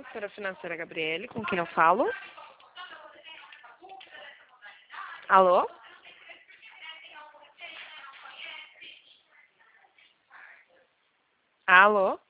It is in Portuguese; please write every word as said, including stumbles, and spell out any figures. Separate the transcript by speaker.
Speaker 1: assessora financeira Gabriele, com quem eu falo? Alô? Alô?